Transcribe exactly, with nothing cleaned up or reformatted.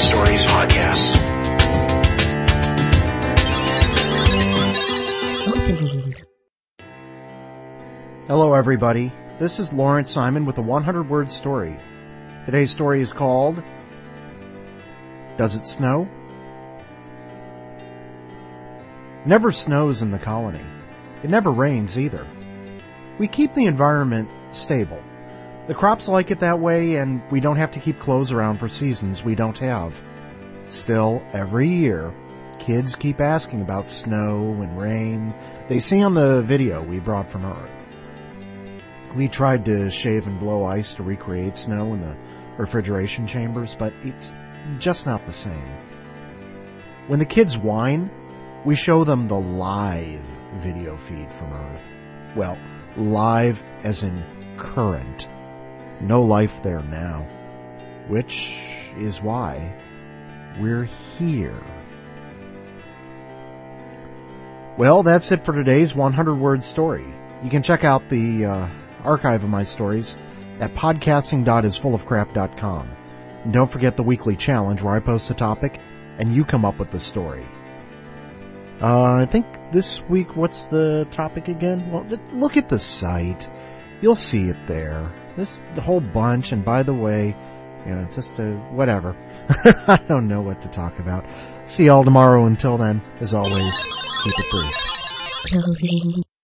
Stories podcast. Opening. Hello everybody, this is Lawrence Simon with a one hundred word story. Today's story is called, Does It Snow? It never snows in the colony. It never rains either. We keep the environment stable. The crops like it that way, and we don't have to keep clothes around for seasons we don't have. Still, every year, kids keep asking about snow and rain they see on the video we brought from Earth. We tried to shave and blow ice to recreate snow in the refrigeration chambers, but it's just not the same. When the kids whine, we show them the live video feed from Earth. Well, live as in current. No life there now. Which is why we're here. Well, that's it for today's one hundred word story. You can check out the uh, archive of my stories at podcasting dot is full of crap dot com. And don't forget the weekly challenge where I post a topic and you come up with the story. Uh, I think this week, what's the topic again? Well, look at the site. You'll see it there. There's the whole bunch, and by the way, you know, it's just a whatever. I don't know what to talk about. See y'all tomorrow. Until then, as always, keep it brief. Closing.